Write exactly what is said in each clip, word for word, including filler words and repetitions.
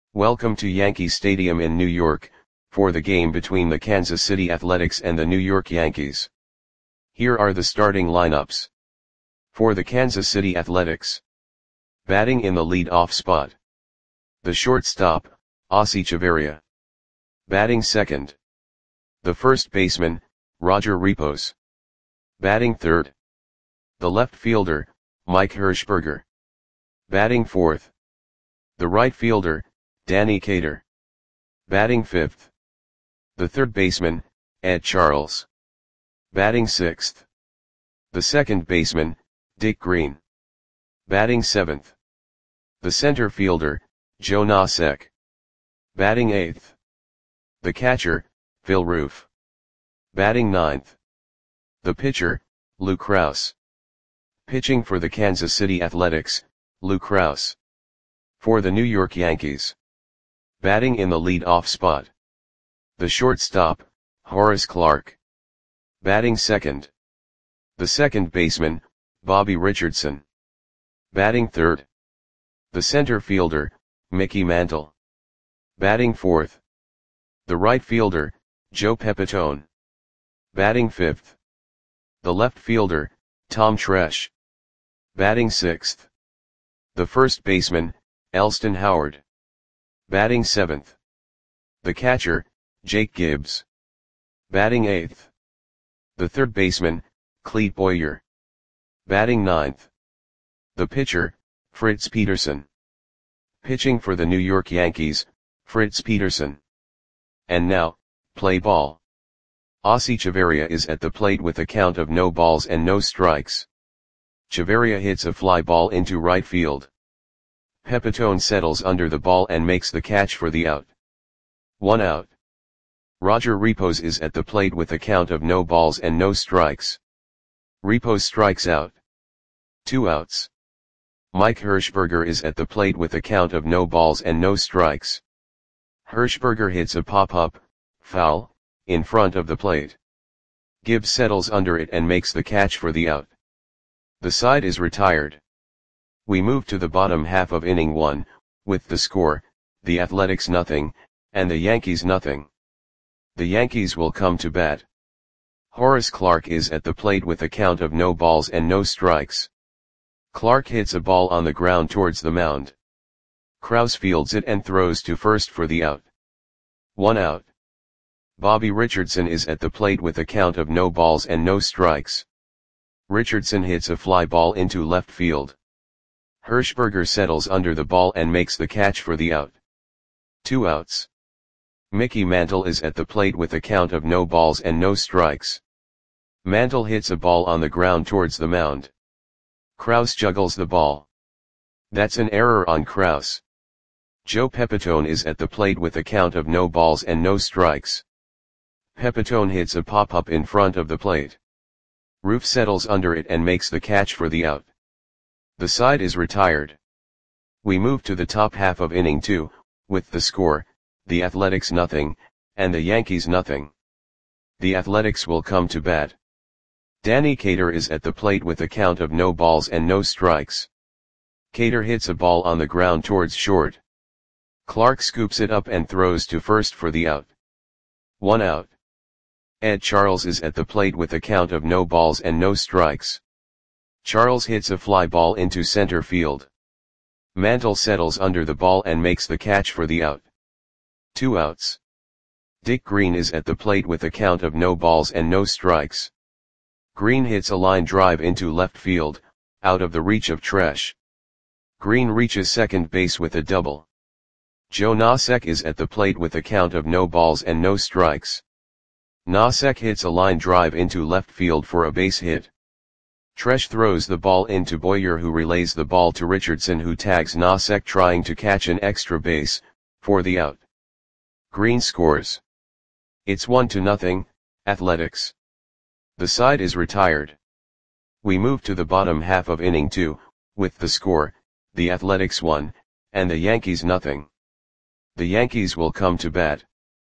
Welcome to Yankee Stadium in New York, for the game between the Kansas City Athletics and the New York Yankees. Here are the starting lineups. For the Kansas City Athletics. Batting in the lead-off spot. The shortstop, Ozzie Chavarria. Batting second. The first baseman, Roger Repos. Batting third. The left fielder, Mike Hershberger. Batting fourth. The right fielder, Danny Cater. Batting fifth. The third baseman, Ed Charles. Batting sixth. The second baseman, Dick Green. Batting seventh. The center fielder, Joe Nosek. Batting eighth. The catcher, Phil Roof. Batting ninth. The pitcher, Lou Krause. Pitching for the Kansas City Athletics, Lou Krause. For the New York Yankees. Batting in the lead-off spot. The shortstop, Horace Clarke. Batting second. The second baseman, Bobby Richardson. Batting third. The center fielder, Mickey Mantle. Batting fourth. The right fielder, Joe Pepitone. Batting fifth. The left fielder, Tom Tresh. Batting sixth. The first baseman, Elston Howard. Batting seventh. The catcher, Jake Gibbs. Batting eighth. The third baseman, Clete Boyer. Batting ninth. The pitcher, Fritz Peterson. Pitching for the New York Yankees, Fritz Peterson. And now, play ball. Ozzie Chavarria is at the plate with a count of no balls and no strikes. Chavarria hits a fly ball into right field. Pepitone settles under the ball and makes the catch for the out. One out. Roger Repos is at the plate with a count of no balls and no strikes. Repos strikes out. Two outs. Mike Hershberger is at the plate with a count of no balls and no strikes. Hershberger hits a pop-up, foul, in front of the plate. Gibbs settles under it and makes the catch for the out. The side is retired. We move to the bottom half of inning one, with the score, the Athletics nothing, and the Yankees nothing. The Yankees will come to bat. Horace Clarke is at the plate with a count of no balls and no strikes. Clarke hits a ball on the ground towards the mound. Krause fields it and throws to first for the out. One out. Bobby Richardson is at the plate with a count of no balls and no strikes. Richardson hits a fly ball into left field. Hershberger settles under the ball and makes the catch for the out. Two outs. Mickey Mantle is at the plate with a count of no balls and no strikes. Mantle hits a ball on the ground towards the mound. Krause juggles the ball. That's an error on Krause. Joe Pepitone is at the plate with a count of no balls and no strikes. Pepitone hits a pop-up in front of the plate. Roof settles under it and makes the catch for the out. The side is retired. We move to the top half of inning two, with the score, the Athletics nothing, and the Yankees nothing. The Athletics will come to bat. Danny Cater is at the plate with a count of no balls and no strikes. Cater hits a ball on the ground towards short. Clarke scoops it up and throws to first for the out. One out. Ed Charles is at the plate with a count of no balls and no strikes. Charles hits a fly ball into center field. Mantle settles under the ball and makes the catch for the out. Two outs. Dick Green is at the plate with a count of no balls and no strikes. Green hits a line drive into left field, out of the reach of Tresh. Green reaches second base with a double. Joe Nosek is at the plate with a count of no balls and no strikes. Nosek hits a line drive into left field for a base hit. Tresh throws the ball into Boyer, who relays the ball to Richardson, who tags Nosek trying to catch an extra base, for the out. Green scores. It's one to nothing, Athletics. The side is retired. We move to the bottom half of inning two, with the score, the Athletics one, and the Yankees nothing. The Yankees will come to bat.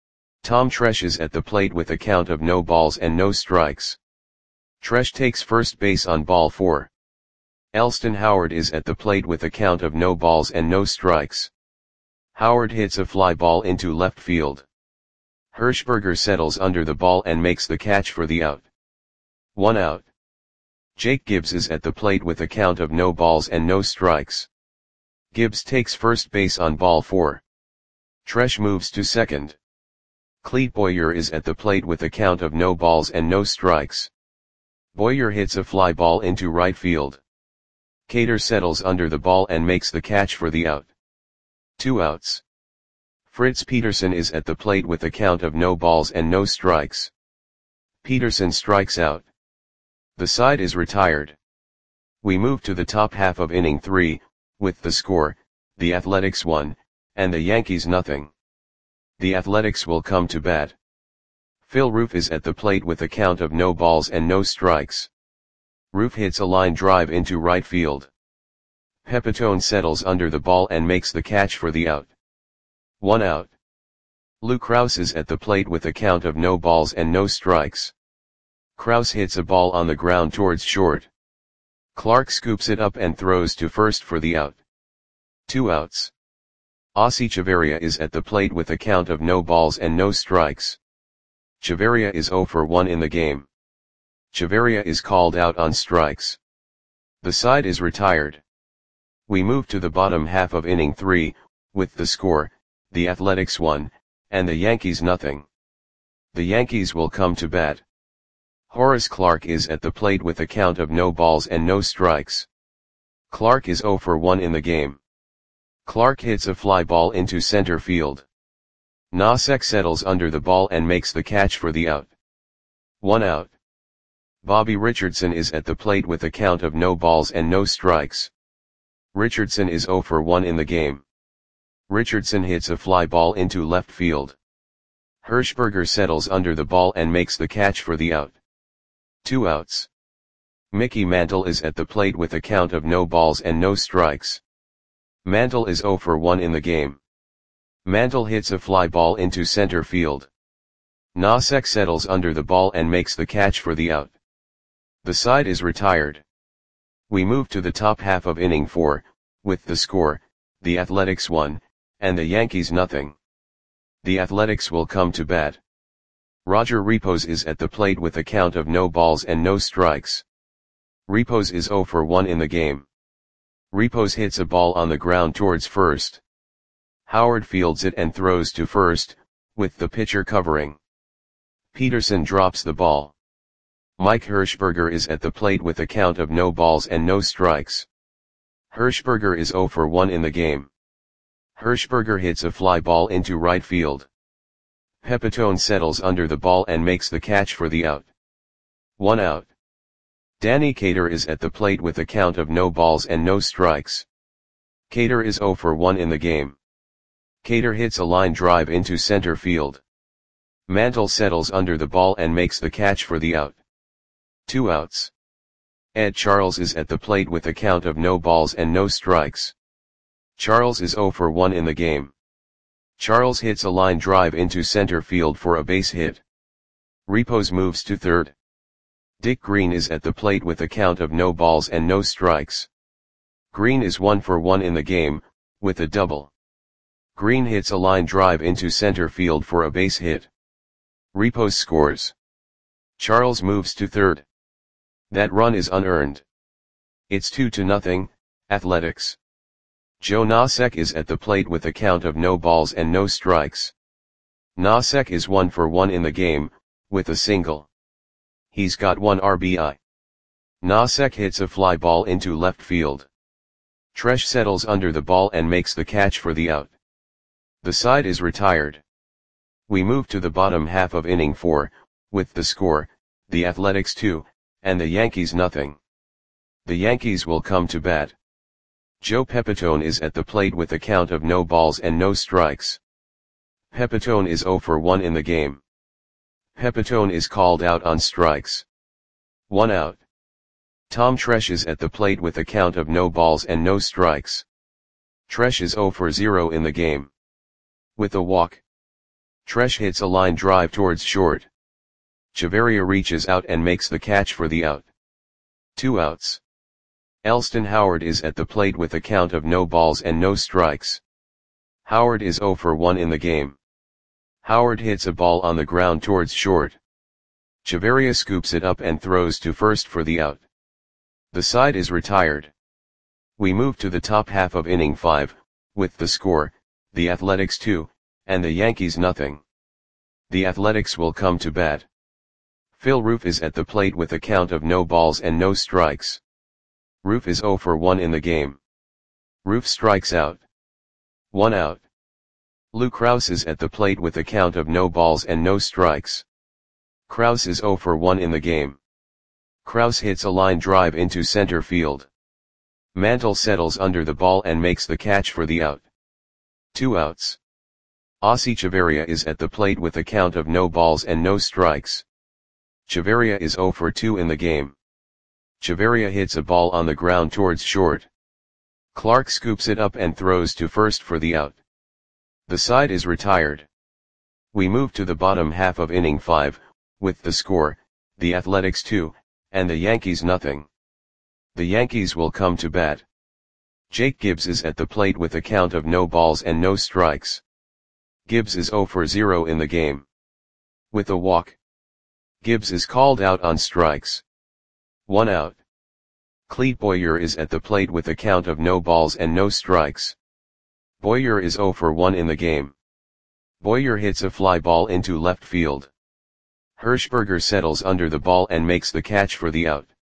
Tom Tresh is at the plate with a count of no balls and no strikes. Tresh takes first base on ball four. Elston Howard is at the plate with a count of no balls and no strikes. Howard hits a fly ball into left field. Hirschberger settles under the ball and makes the catch for the out. One out. Jake Gibbs is at the plate with a count of no balls and no strikes. Gibbs takes first base on ball four. Tresh moves to second. Clete Boyer is at the plate with a count of no balls and no strikes. Boyer hits a fly ball into right field. Cater settles under the ball and makes the catch for the out. Two outs. Fritz Peterson is at the plate with a count of no balls and no strikes. Peterson strikes out. The side is retired. We move to the top half of inning three, with the score, the Athletics one, and the Yankees nothing. The Athletics will come to bat. Phil Roof is at the plate with a count of no balls and no strikes. Roof hits a line drive into right field. Pepitone settles under the ball and makes the catch for the out. One out. Lou Krause is at the plate with a count of no balls and no strikes. Krause hits a ball on the ground towards short. Clark scoops it up and throws to first for the out. Two outs. Ossie Chavarria is at the plate with a count of no balls and no strikes. Chavarria is zero for one in the game. Chavarria is called out on strikes. The side is retired. We move to the bottom half of inning three, with the score, the Athletics one, and the Yankees nothing. The Yankees will come to bat. Horace Clarke is at the plate with a count of no balls and no strikes. Clarke is zero for one in the game. Clarke hits a fly ball into center field. Nosek settles under the ball and makes the catch for the out. One out. Bobby Richardson is at the plate with a count of no balls and no strikes. Richardson is zero for one in the game. Richardson hits a fly ball into left field. Hirschberger settles under the ball and makes the catch for the out. Two outs. Mickey Mantle is at the plate with a count of no balls and no strikes. Mantle is zero for one in the game. Mantle hits a fly ball into center field. Nosek settles under the ball and makes the catch for the out. The side is retired. We move to the top half of inning four, with the score, the Athletics one, and the Yankees nothing. The Athletics will come to bat. Roger Repos is at the plate with a count of no balls and no strikes. Repos is zero for one in the game. Repos hits a ball on the ground towards first. Howard fields it and throws to first, with the pitcher covering. Peterson drops the ball. Mike Hirschberger is at the plate with a count of no balls and no strikes. Hirschberger is zero for one in the game. Hirschberger hits a fly ball into right field. Pepitone settles under the ball and makes the catch for the out. One out. Danny Cater is at the plate with a count of no balls and no strikes. Cater is zero for one in the game. Cater hits a line drive into center field. Mantle settles under the ball and makes the catch for the out. Two outs. Ed Charles is at the plate with a count of no balls and no strikes. Charles is zero for one in the game. Charles hits a line drive into center field for a base hit. Repos moves to third. Dick Green is at the plate with a count of no balls and no strikes. Green is one for one in the game, with a double. Green hits a line drive into center field for a base hit. Repos scores. Charles moves to third. That run is unearned. It's two to nothing, Athletics. Joe Nosek is at the plate with a count of no balls and no strikes. Nosek is one for one in the game, with a single. He's got one R B I. Nosek hits a fly ball into left field. Tresh settles under the ball and makes the catch for the out. The side is retired. We move to the bottom half of inning four, with the score, the Athletics two, and the Yankees nothing. The Yankees will come to bat. Joe Pepitone is at the plate with a count of no balls and no strikes. Pepitone is zero for one in the game. Pepitone is called out on strikes. One out. Tom Tresh is at the plate with a count of no balls and no strikes. Tresh is zero for zero in the game. With a walk. Tresh hits a line drive towards short. Chavarria reaches out and makes the catch for the out. Two outs. Elston Howard is at the plate with a count of no balls and no strikes. Howard is zero for one in the game. Howard hits a ball on the ground towards short. Chavarria scoops it up and throws to first for the out. The side is retired. We move to the top half of inning five, with the score, the Athletics two, and the Yankees nothing. The Athletics will come to bat. Phil Roof is at the plate with a count of no balls and no strikes. Roof is zero for one in the game. Roof strikes out. One out. Lou Krause is at the plate with a count of no balls and no strikes. Krause is zero for one in the game. Krause hits a line drive into center field. Mantle settles under the ball and makes the catch for the out. Two outs. Ossie Chavarria is at the plate with a count of no balls and no strikes. Chavarria is zero for two in the game. Chavarria hits a ball on the ground towards short. Clark scoops it up and throws to first for the out. The side is retired. We move to the bottom half of inning five, with the score, the Athletics two, and the Yankees nothing. The Yankees will come to bat. Jake Gibbs is at the plate with a count of no balls and no strikes. Gibbs is zero for zero in the game. With a walk, Gibbs is called out on strikes. One out. Clete Boyer is at the plate with a count of no balls and no strikes. Boyer is zero for one in the game. Boyer hits a fly ball into left field. Hirschberger settles under the ball and makes the catch for the out.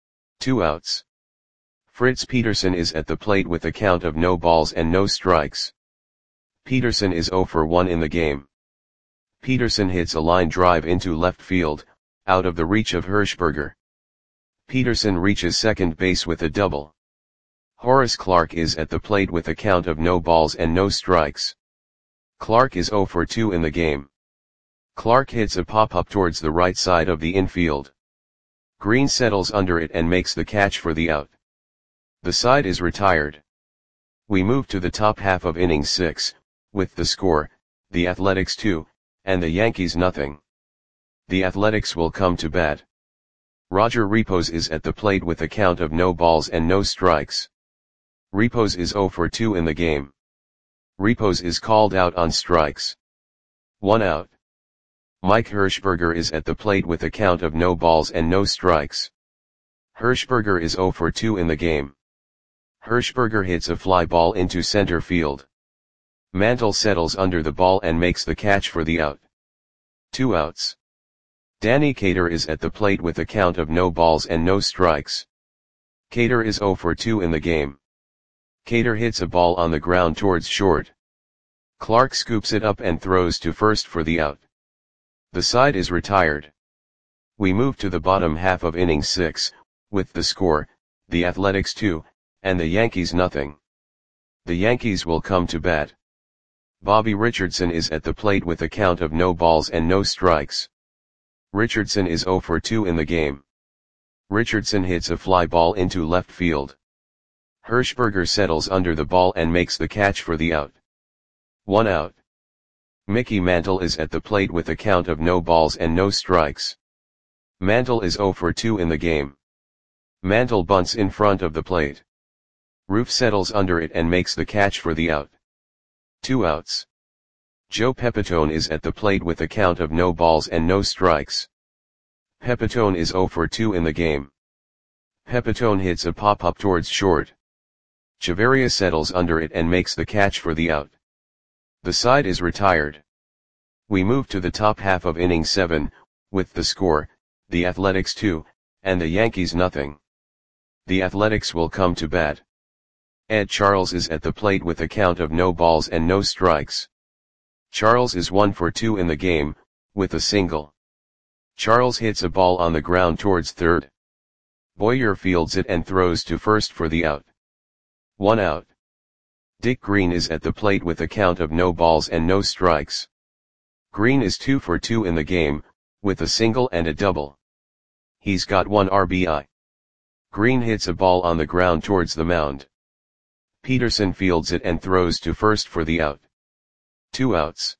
Two outs. Fritz Peterson is at the plate with a count of no balls and no strikes. Peterson is zero for one in the game. Peterson hits a line drive into left field, out of the reach of Hirschberger. Peterson reaches second base with a double. Horace Clarke is at the plate with a count of no balls and no strikes. Clarke is zero for two in the game. Clarke hits a pop-up towards the right side of the infield. Green settles under it and makes the catch for the out. The side is retired. We move to the top half of inning six, with the score, the Athletics two, and the Yankees nothing. The Athletics will come to bat. Roger Repos is at the plate with a count of no balls and no strikes. Repos is zero for two in the game. Repos is called out on strikes. One out. Mike Hirschberger is at the plate with a count of no balls and no strikes. Hirschberger is zero for two in the game. Hirschberger hits a fly ball into center field. Mantle settles under the ball and makes the catch for the out. Two outs. Danny Cater is at the plate with a count of no balls and no strikes. Cater is zero for two in the game. Cater hits a ball on the ground towards short. Clark scoops it up and throws to first for the out. The side is retired. We move to the bottom half of inning six, with the score, the Athletics two, and the Yankees nothing. The Yankees will come to bat. Bobby Richardson is at the plate with a count of no balls and no strikes. Richardson is zero for two in the game. Richardson hits a fly ball into left field. Hirschberger settles under the ball and makes the catch for the out. One out. Mickey Mantle is at the plate with a count of no balls and no strikes. Mantle is zero for two in the game. Mantle bunts in front of the plate. Roof settles under it and makes the catch for the out. Two outs. Joe Pepitone is at the plate with a count of no balls and no strikes. Pepitone is zero for two in the game. Pepitone hits a pop-up towards short. Chavarria settles under it and makes the catch for the out. The side is retired. We move to the top half of inning seven, with the score, the Athletics two, and the Yankees nothing. The Athletics will come to bat. Ed Charles is at the plate with a count of no balls and no strikes. Charles is one for two in the game, with a single. Charles hits a ball on the ground towards third. Boyer fields it and throws to first for the out. One out. Dick Green is at the plate with a count of no balls and no strikes. Green is two for two in the game, with a single and a double. He's got one R B I. Green hits a ball on the ground towards the mound. Peterson fields it and throws to first for the out. Two outs.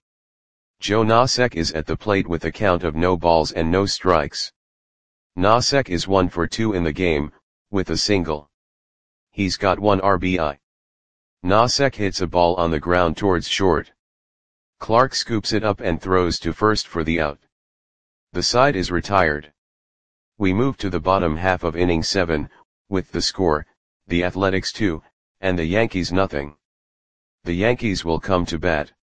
Joe Nosek is at the plate with a count of no balls and no strikes. Nosek is one for two in the game, with a single. He's got one R B I. Nosek hits a ball on the ground towards short. Clark scoops it up and throws to first for the out. The side is retired. We move to the bottom half of inning seven, with the score, the Athletics two, and the Yankees nothing. The Yankees will come to bat.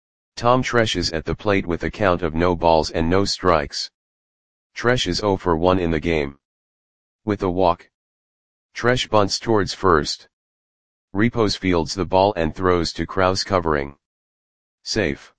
Tom Tresh is at the plate with a count of no balls and no strikes. Tresh is oh for one in the game. With a walk. Tresh bunts towards first. Repos fields the ball and throws to Krause covering. Safe.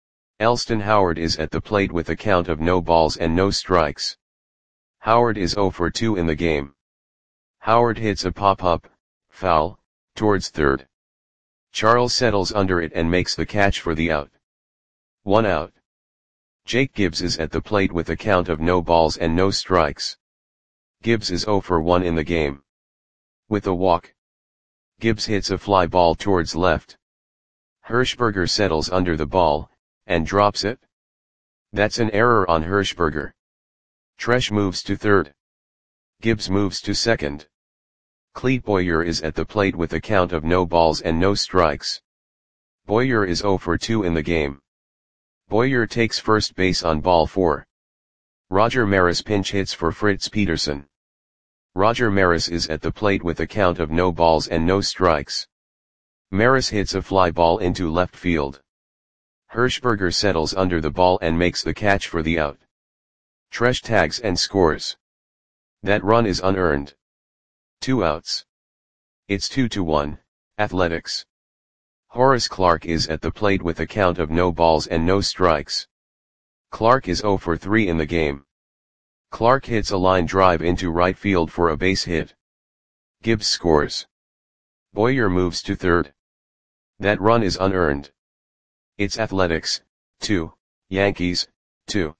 Elston Howard is at the plate with a count of no balls and no strikes. Howard is oh for two in the game. Howard hits a pop-up, foul, towards third. Charles settles under it and makes the catch for the out. One out. Jake Gibbs is at the plate with a count of no balls and no strikes. Gibbs is oh for one in the game. With a walk. Gibbs hits a fly ball towards left. Hirschberger settles under the ball, and drops it. That's an error on Hirschberger. Tresh moves to third. Gibbs moves to second. Clete Boyer is at the plate with a count of no balls and no strikes. Boyer is oh for two in the game. Boyer takes first base on ball four. Roger Maris pinch hits for Fritz Peterson. Roger Maris is at the plate with a count of no balls and no strikes. Maris hits a fly ball into left field. Hirschberger settles under the ball and makes the catch for the out. Tresh tags and scores. That run is unearned. Two outs. It's two to one, Athletics. Horace Clarke is at the plate with a count of no balls and no strikes. Clarke is oh for three in the game. Clarke hits a line drive into right field for a base hit. Gibbs scores. Boyer moves to third. That run is unearned. It's Athletics, two, Yankees, two.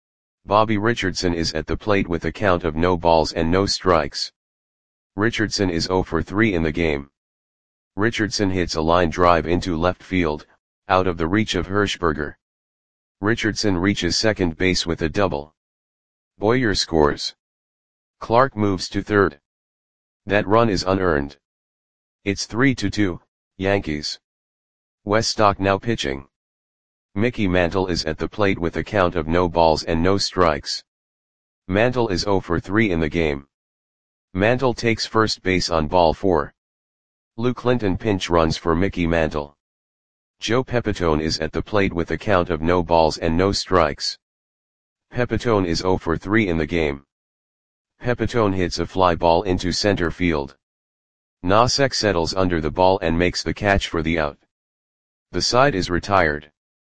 Bobby Richardson is at the plate with a count of no balls and no strikes. Richardson is oh for three in the game. Richardson hits a line drive into left field, out of the reach of Hirschberger. Richardson reaches second base with a double. Boyer scores. Clarke moves to third. That run is unearned. It's three to two, Yankees. Weststock now pitching. Mickey Mantle is at the plate with a count of no balls and no strikes. Mantle is oh for three in the game. Mantle takes first base on ball four. Lou Clinton pinch runs for Mickey Mantle. Joe Pepitone is at the plate with a count of no balls and no strikes. Pepitone is oh for three in the game. Pepitone hits a fly ball into center field. Nosek settles under the ball and makes the catch for the out. The side is retired.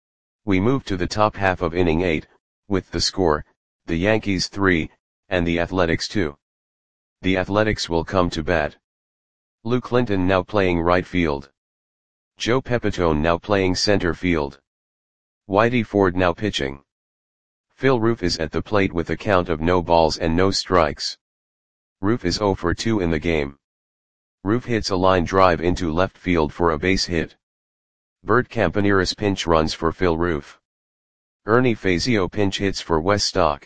We move to the top half of inning eight, with the score, the Yankees three, and the Athletics two. The Athletics will come to bat. Lou Clinton now playing right field. Joe Pepitone now playing center field. Whitey Ford now pitching. Phil Roof is at the plate with a count of no balls and no strikes. Roof is oh for two in the game. Roof hits a line drive into left field for a base hit. Bert Campaneris pinch runs for Phil Roof. Ernie Fazio pinch hits for Weststock.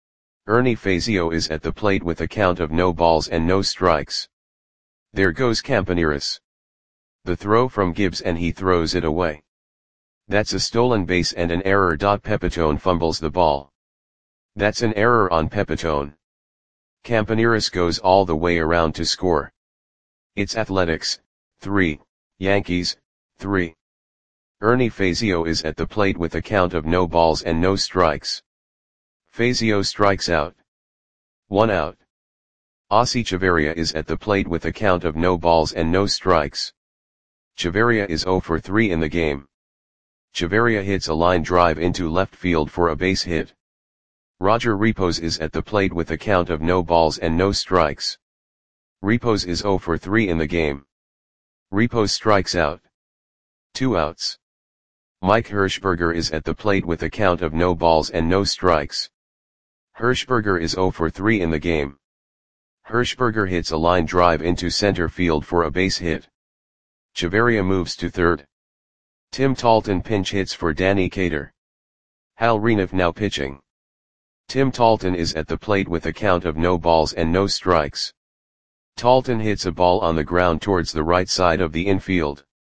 Ernie Fazio is at the plate with a count of no balls and no strikes. There goes Campaneris. The throw from Gibbs and he throws it away. That's a stolen base and an error. Pepitone fumbles the ball. That's an error on Pepitone. Campaneris goes all the way around to score. It's Athletics, three, Yankees, three. Ernie Fazio is at the plate with a count of no balls and no strikes. Fazio strikes out. One out. Ossie Chavarria is at the plate with a count of no balls and no strikes. Chavarria is oh for three in the game. Chavarria hits a line drive into left field for a base hit. Roger Repos is at the plate with a count of no balls and no strikes. Repos is oh for three in the game. Repos strikes out. Two outs. Mike Hirschberger is at the plate with a count of no balls and no strikes. Hirschberger is oh for three in the game. Hirschberger hits a line drive into center field for a base hit. Chavarria moves to third. Tim Talton pinch hits for Danny Cater. Hal Reniff now pitching. Tim Talton is at the plate with a count of no balls and no strikes. Talton hits a ball on the ground towards the right side of the infield.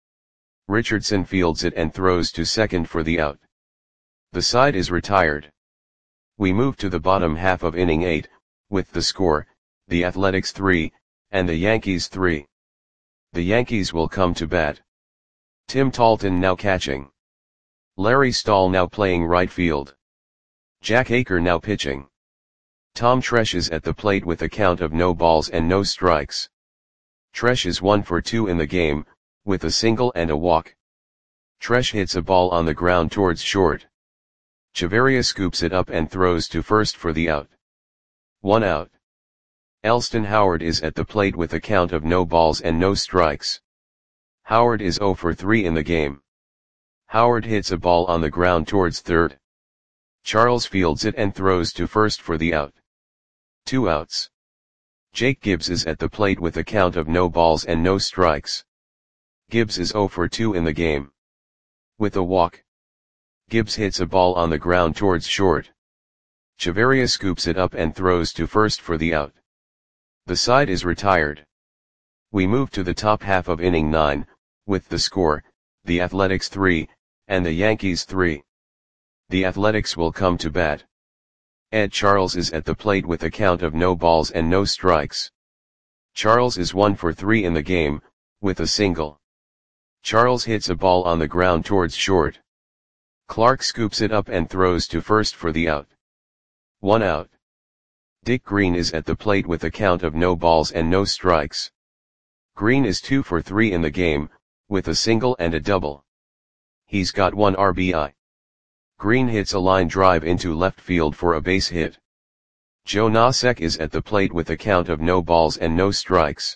Richardson fields it and throws to second for the out. The side is retired. We move to the bottom half of inning eight, with the score, the Athletics three, and the Yankees three. The Yankees will come to bat. Tim Talton now catching. Larry Stahl now playing right field. Jack Aker now pitching. Tom Tresh is at the plate with a count of no balls and no strikes. Tresh is one for two in the game, with a single and a walk. Tresh hits a ball on the ground towards short. Chavarria scoops it up and throws to first for the out. One out. Elston Howard is at the plate with a count of no balls and no strikes. Howard is zero for three in the game. Howard hits a ball on the ground towards third. Charles fields it and throws to first for the out. Two outs. Jake Gibbs is at the plate with a count of no balls and no strikes. Gibbs is zero for two in the game. With a walk. Gibbs hits a ball on the ground towards short. Chavarria scoops it up and throws to first for the out. The side is retired. We move to the top half of inning nine, with the score, the Athletics three, and the Yankees three. The Athletics will come to bat. Ed Charles is at the plate with a count of no balls and no strikes. Charles is one for three in the game, with a single. Charles hits a ball on the ground towards short. Clark scoops it up and throws to first for the out. One out. Dick Green is at the plate with a count of no balls and no strikes. Green is two for three in the game, with a single and a double. He's got one R B I. Green hits a line drive into left field for a base hit. Joe Nosek is at the plate with a count of no balls and no strikes.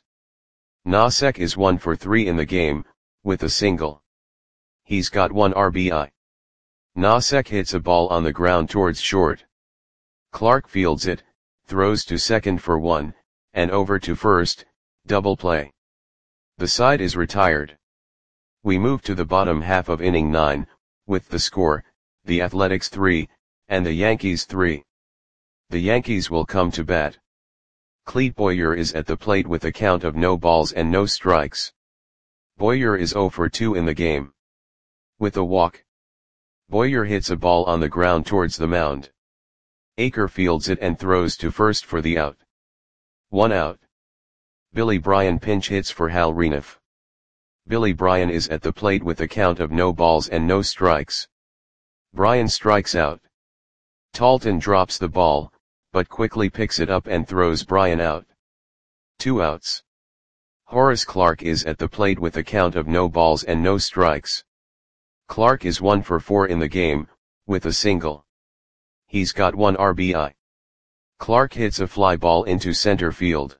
Nosek is one for three in the game, with a single. He's got one R B I. Nosek hits a ball on the ground towards short. Clark fields it, throws to second for one, and over to first, double play. The side is retired. We move to the bottom half of inning nine, with the score, the Athletics three, and the Yankees three. The Yankees will come to bat. Clete Boyer is at the plate with a count of no balls and no strikes. Boyer is zero for two in the game. With a walk. Boyer hits a ball on the ground towards the mound. Aker fields it and throws to first for the out. One out. Billy Bryan pinch hits for Hal Renouf. Billy Bryan is at the plate with a count of no balls and no strikes. Bryan strikes out. Talton drops the ball, but quickly picks it up and throws Bryan out. Two outs. Horace Clarke is at the plate with a count of no balls and no strikes. Clarke is one for four in the game, with a single. He's got one R B I. Clarke hits a fly ball into center field.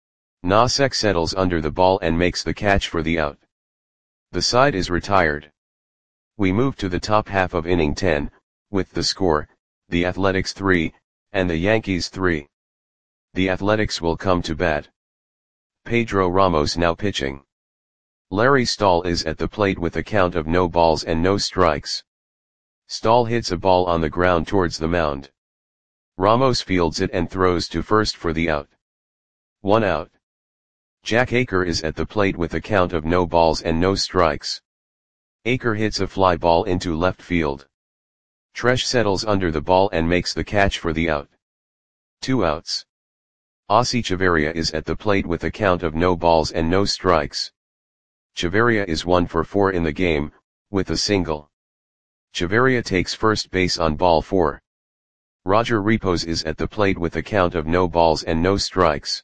Nosek settles under the ball and makes the catch for the out. The side is retired. We move to the top half of inning ten, with the score, the Athletics three, and the Yankees three. The Athletics will come to bat. Pedro Ramos now pitching. Larry Stahl is at the plate with a count of no balls and no strikes. Stahl hits a ball on the ground towards the mound. Ramos fields it and throws to first for the out. One out. Jack Aker is at the plate with a count of no balls and no strikes. Aker hits a fly ball into left field. Tresh settles under the ball and makes the catch for the out. Two outs. Ossie Chavarria is at the plate with a count of no balls and no strikes. Chavarria is one for four in the game, with a single. Chavarria takes first base on ball four. Roger Repos is at the plate with a count of no balls and no strikes.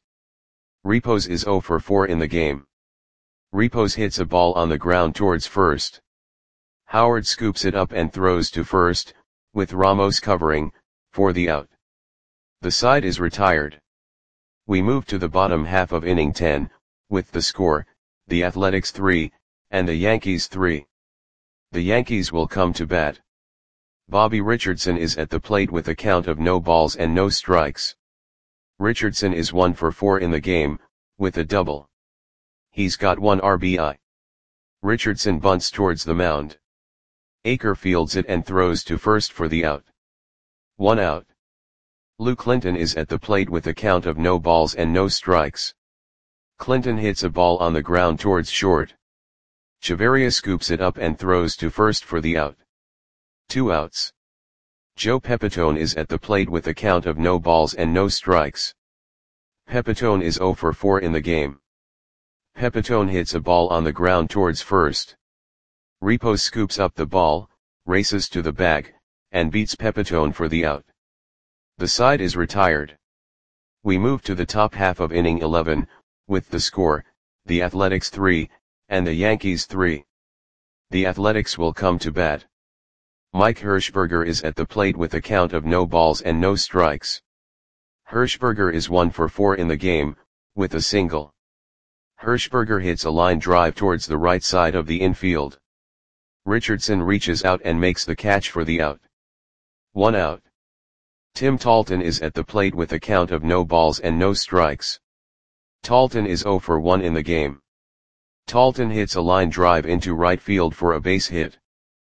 Repos is zero for four in the game. Repos hits a ball on the ground towards first. Howard scoops it up and throws to first, with Ramos covering, for the out. The side is retired. We move to the bottom half of inning ten, with the score, the Athletics three, and the Yankees three. The Yankees will come to bat. Bobby Richardson is at the plate with a count of no balls and no strikes. Richardson is one for four in the game, with a double. He's got one R B I. Richardson bunts towards the mound. Aker fields it and throws to first for the out. One out. Lou Clinton is at the plate with a count of no balls and no strikes. Clinton hits a ball on the ground towards short. Chavarria scoops it up and throws to first for the out. Two outs. Joe Pepitone is at the plate with a count of no balls and no strikes. Pepitone is oh for four in the game. Pepitone hits a ball on the ground towards first. Repos scoops up the ball, races to the bag, and beats Pepitone for the out. The side is retired. We move to the top half of inning eleven, with the score, the Athletics three, and the Yankees three. The Athletics will come to bat. Mike Hirschberger is at the plate with a count of no balls and no strikes. Hirschberger is one for four in the game, with a single. Hirschberger hits a line drive towards the right side of the infield. Richardson reaches out and makes the catch for the out. One out. Tim Talton is at the plate with a count of no balls and no strikes. Talton is oh for one in the game. Talton hits a line drive into right field for a base hit.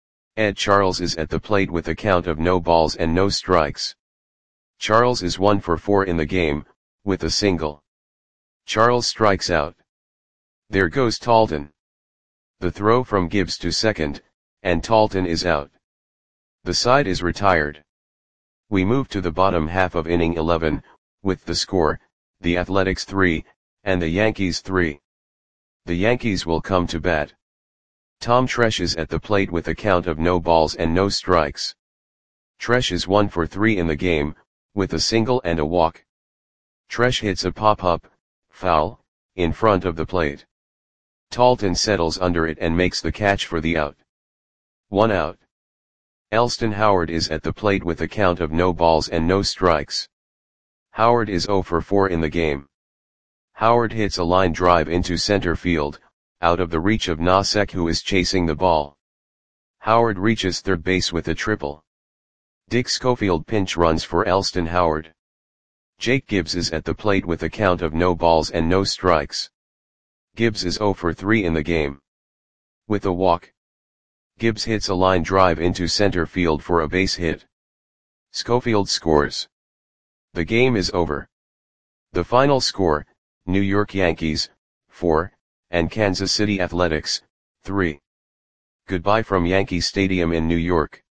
Ed Charles is at the plate with a count of no balls and no strikes. Charles is one for four in the game, with a single. Charles strikes out. There goes Talton. The throw from Gibbs to second, and Talton is out. The side is retired. We move to the bottom half of inning eleven, with the score, the Athletics three, and the Yankees three. The Yankees will come to bat. Tom Tresh is at the plate with a count of no balls and no strikes. Tresh is one for three in the game, with a single and a walk. Tresh hits a pop-up, foul, in front of the plate. Talton settles under it and makes the catch for the out. One out. Elston Howard is at the plate with a count of no balls and no strikes. Howard is oh for four in the game. Howard hits a line drive into center field, out of the reach of Nosek, who is chasing the ball. Howard reaches third base with a triple. Dick Schofield pinch runs for Elston Howard. Jake Gibbs is at the plate with a count of no balls and no strikes. Gibbs is oh for three in the game. With a walk. Gibbs hits a line drive into center field for a base hit. Schofield scores. The game is over. The final score, New York Yankees, four, and Kansas City Athletics, three. Goodbye from Yankee Stadium in New York.